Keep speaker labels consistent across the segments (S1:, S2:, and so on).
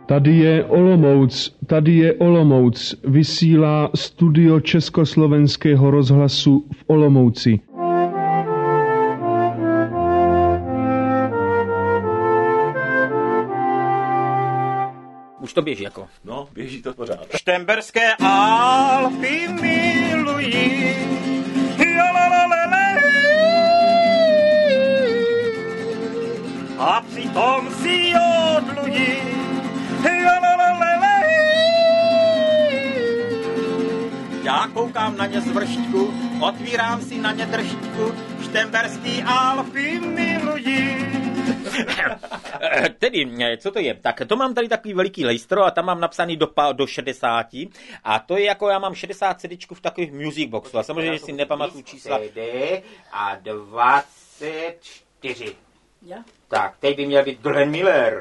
S1: Tady je Olomouc, vysílá studio Československého rozhlasu v Olomouci.
S2: Už to běží jako.
S3: No, běží to pořád.
S4: Štemberské Alpy milují, a přitom si jodlují. Já koukám na ně z vrštku, otvírám si na ně držítku, Štemberský Alpy milují.
S2: Tedy, co to je? Tak to mám tady takový veliký lejstro a tam mám napsaný do 60 a to je jako já mám 60 CDčků v takových music boxu a samozřejmě, že si nepamatuju čísla. A 24.
S5: Ja?
S2: Tak, teď by měl být Glenn Miller.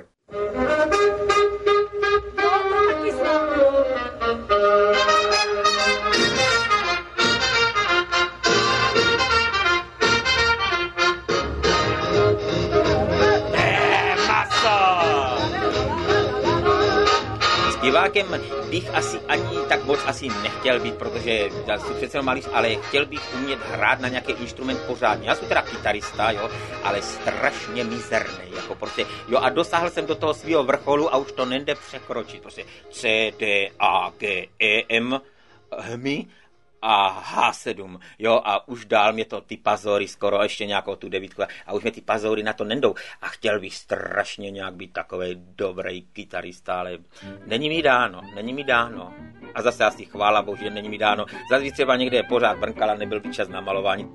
S2: Zpěvákem bych asi ani tak moc nechtěl být, protože já jsem přece malý, ale chtěl bych umět hrát na nějaký instrument pořádně. Já jsem teda kytarista, jo, ale strašně mizerný, jako prostě, jo, a dosáhl jsem do toho svého vrcholu a už to nejde překročit, prostě C, D, A, G, E, M, HMI a H7, jo, a už dál mě to ty pazory, skoro ještě nějakou tu devítku a už mě ty pazory na to nendou a chtěl bych strašně nějak být takovej dobrý kytarista, ale není mi dáno. A zase asi chvála Bohu, že není mi dáno. Zase třeba někde pořád brnkala, nebyl by čas na malování.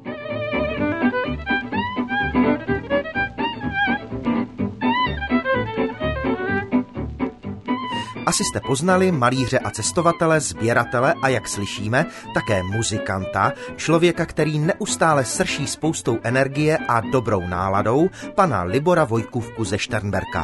S6: Asi jste poznali malíře a cestovatele, sběratele a jak slyšíme, také muzikanta, člověka, který neustále srší spoustou energie a dobrou náladou, pana Libora Vojkůvku ze Šternberka.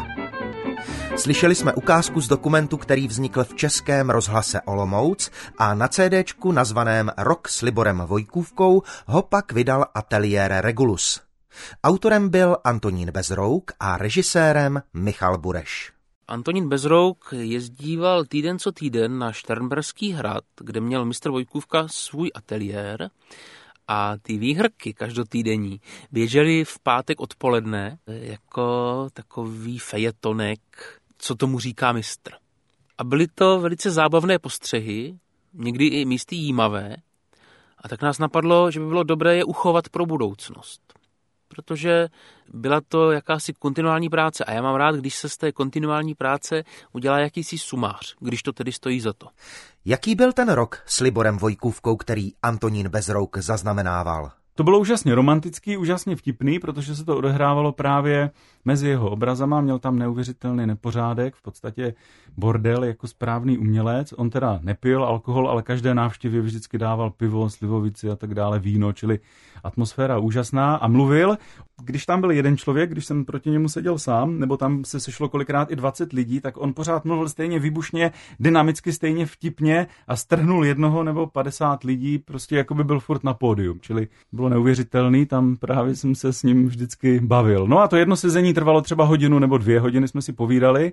S6: Slyšeli jsme ukázku z dokumentu, který vznikl v Českém rozhlase Olomouc a na CDčku nazvaném Rok s Liborem Vojkůvkou ho pak vydal ateliér Regulus. Autorem byl Antonín Bezrouk a režisérem Michal Bureš.
S7: Antonín Bezrouk jezdíval týden co týden na Šternberský hrad, kde měl mistr Vojkůvka svůj ateliér a ty výhrky každotýdenní běžely v pátek odpoledne jako takový fejetonek, co tomu říká mistr. A byly to velice zábavné postřehy, někdy i místy jímavé, a tak nás napadlo, že by bylo dobré je uchovat pro budoucnost. Protože byla to jakási kontinuální práce a já mám rád, když se z té kontinuální práce udělá jakýsi sumář, když to tedy stojí za to.
S6: Jaký byl ten rok s Liborem Vojkůvkou, který Antonín Bezrouk zaznamenával?
S3: To bylo úžasně romantický, úžasně vtipný, protože se to odehrávalo právě mezi jeho obrazama, měl tam neuvěřitelný nepořádek, v podstatě bordel jako správný umělec. On teda nepil alkohol, ale každé návštěvě vždycky dával pivo, slivovici a tak dále, víno, čili atmosféra úžasná a mluvil. Když tam byl jeden člověk, když jsem proti němu seděl sám, nebo tam se sešlo kolikrát i 20 lidí, tak on pořád mluvil stejně výbušně, dynamicky, stejně vtipně a strhnul jednoho nebo 50 lidí, prostě jako by byl furt na pódium, čili bylo neuvěřitelný, tam právě jsem se s ním vždycky bavil. No a to jedno sezení trvalo třeba hodinu nebo 2 hodiny, jsme si povídali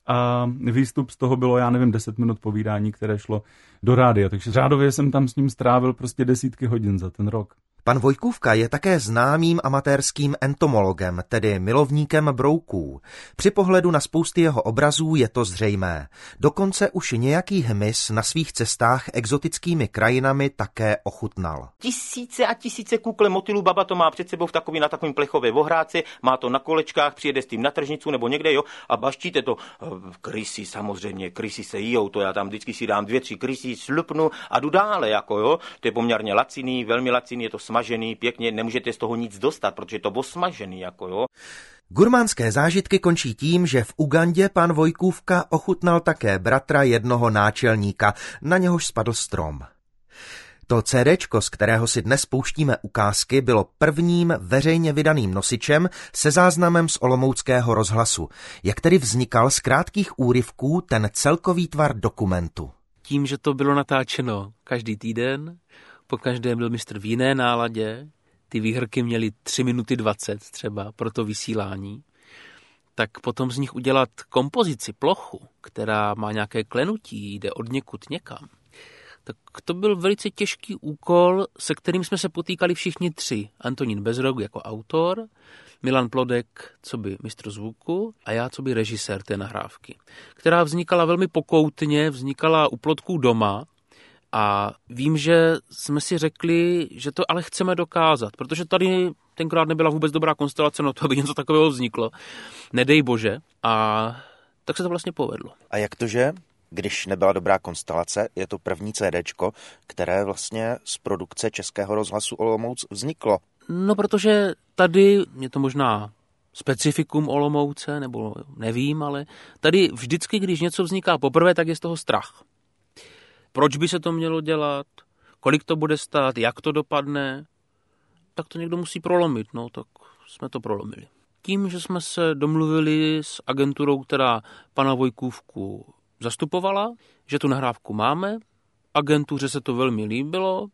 S3: a výstup z toho bylo, 10 minut povídání, které šlo do rádia, takže řádově jsem tam s ním strávil prostě desítky hodin za ten rok.
S6: Pan Vojkůvka je také známým amatérským entomologem, tedy milovníkem brouků. Při pohledu na spousty jeho obrazů je to zřejmé. Dokonce už nějaký hmyz na svých cestách exotickými krajinami také ochutnal.
S2: Tisíce a tisíce kukle motylů baba to má před sebou na takovým plechově vohrádce, má to na kolečkách, přijede s tím na tržnicu nebo někde, jo, a baštíte to. Krysy samozřejmě, krysy se jíjou, to já tam vždycky si dám 2-3 krysy, slupnu a jdu dále, jako jo. To je poměrně laciný, velmi laciný, je to smažený, pěkně, nemůžete z toho nic dostat, protože je to osmažený, jako jo.
S6: Gurmánské zážitky končí tím, že v Ugandě pan Vojkůvka ochutnal také bratra jednoho náčelníka, na něhož spadl strom. To CDčko, z kterého si dnes pouštíme ukázky, bylo prvním veřejně vydaným nosičem se záznamem z Olomouckého rozhlasu. Jak tedy vznikal z krátkých úryvků ten celkový tvar dokumentu?
S7: Tím, že to bylo natáčeno každý týden, po každém byl mistr v jiné náladě, ty výhrky měly 3 minuty 20 třeba pro to vysílání, tak potom z nich udělat kompozici, plochu, která má nějaké klenutí, jde od někud někam, tak to byl velice těžký úkol, se kterým jsme se potýkali všichni tři. Antonín Bezrouk jako autor, Milan Plodek coby mistr zvuku a já coby režisér té nahrávky, která vznikala velmi pokoutně, vznikala u Plodků doma a vím, že jsme si řekli, že to ale chceme dokázat, protože tady tenkrát nebyla vůbec dobrá konstelace, no to aby něco takového vzniklo, nedej bože, a tak se to vlastně povedlo.
S6: A jak to, že když nebyla dobrá konstelace, je to první CDčko, které vlastně z produkce Českého rozhlasu Olomouc vzniklo?
S7: No, protože tady je to možná specifikum Olomouce, nebo nevím, ale tady vždycky, když něco vzniká poprvé, tak je z toho strach. Proč by se to mělo dělat? Kolik to bude stát? Jak to dopadne? Tak to někdo musí prolomit, no, tak jsme to prolomili. Tím, že jsme se domluvili s agenturou, která pana Vojkůvku zastupovala, že tu nahrávku máme, agentuře se to velmi líbilo,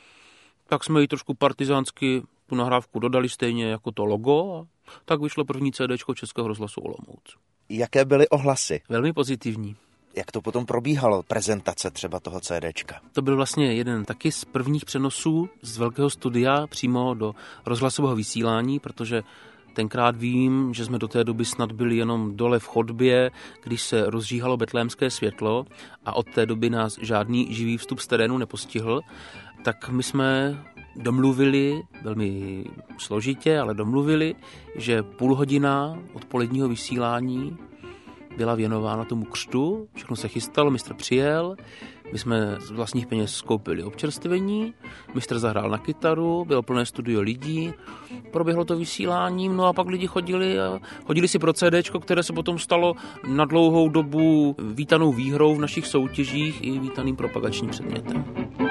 S7: tak jsme jí trošku partizánsky tu nahrávku dodali stejně jako to logo a tak vyšlo první CDčko Českého rozhlasu Olomouc.
S6: Jaké byly ohlasy?
S7: Velmi pozitivní.
S6: Jak to potom probíhalo, prezentace třeba toho CDčka?
S7: To byl vlastně jeden taky z prvních přenosů z velkého studia přímo do rozhlasového vysílání, protože tenkrát vím, že jsme do té doby snad byli jenom dole v chodbě, když se rozžíhalo betlémské světlo a od té doby nás žádný živý vstup z terénu nepostihl, tak my jsme domluvili, velmi složitě, ale domluvili, že půl hodina odpoledního vysílání byla věnována tomu křtu, všechno se chystalo, mistr přijel, my jsme z vlastních peněz skoupili občerstvení, mistr zahrál na kytaru, bylo plné studio lidí, proběhlo to vysíláním, no a pak lidi chodili si pro CDčko, které se potom stalo na dlouhou dobu vítanou výhrou v našich soutěžích i vítaným propagačním předmětem.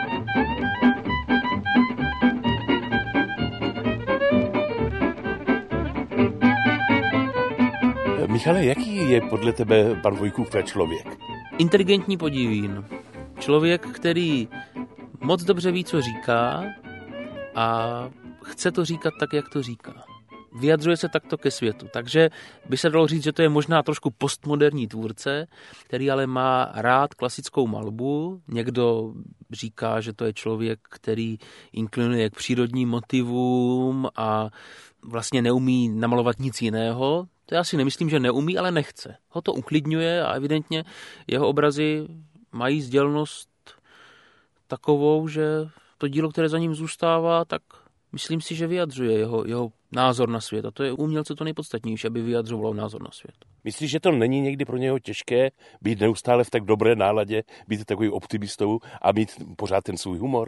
S5: Michale, jaký je podle tebe pan Vojkůvka člověk?
S7: Inteligentní podivín. Člověk, který moc dobře ví, co říká a chce to říkat tak, jak to říká. Vyjadřuje se takto ke světu. Takže by se dalo říct, že to je možná trošku postmoderní tvůrce, který ale má rád klasickou malbu. Někdo říká, že to je člověk, který inklinuje k přírodním motivům a vlastně neumí namalovat nic jiného. To já si nemyslím, že neumí, ale nechce. Ho to uklidňuje a evidentně jeho obrazy mají sdělnost takovou, že to dílo, které za ním zůstává, tak myslím si, že vyjadřuje jeho názor na svět. A to je u umělce to nejpodstatnější, aby vyjadřoval názor na svět.
S5: Myslíš, že to není někdy pro něho těžké být neustále v tak dobré náladě, být takovým optimistou a mít pořád ten svůj humor?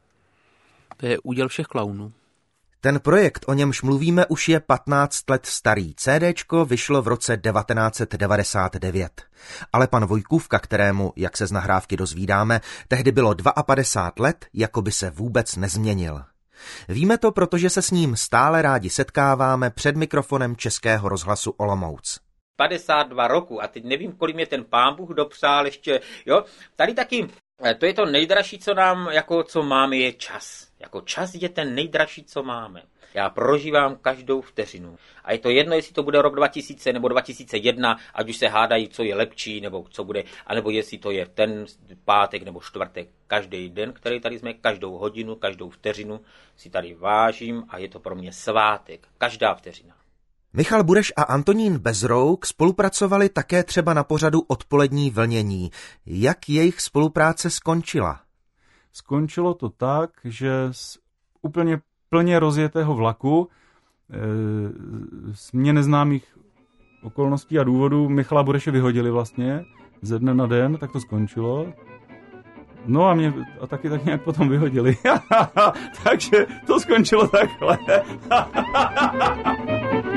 S7: To je úděl všech klaunů.
S6: Ten projekt, o němž mluvíme, už je 15 let starý. CDčko vyšlo v roce 1999. Ale pan Vojkůvka, kterému, jak se z nahrávky dozvídáme, tehdy bylo 52 let, jako by se vůbec nezměnil. Víme to, protože se s ním stále rádi setkáváme před mikrofonem Českého rozhlasu Olomouc.
S2: 52 roku a teď nevím, kolik mě ten pán Bůh dopřál ještě, jo. Tady taky, to je to nejdražší, co máme, je čas. Jako čas je ten nejdražší, co máme. Já prožívám každou vteřinu. A je to jedno, jestli to bude rok 2000 nebo 2001, ať už se hádají, co je lepší, nebo co bude, anebo jestli to je ten pátek nebo čtvrtek. Každý den, který tady jsme, každou hodinu, každou vteřinu si tady vážím a je to pro mě svátek. Každá vteřina.
S6: Michal Bureš a Antonín Bezrouk spolupracovali také třeba na pořadu Odpolední vlnění. Jak jejich spolupráce skončila?
S3: Skončilo to tak, že z úplně plně rozjetého vlaku z mě neznámých okolností a důvodů Michala Bureše vyhodili vlastně ze dne na den, tak to skončilo. No a mě a taky tak nějak potom vyhodili. Takže to skončilo takhle.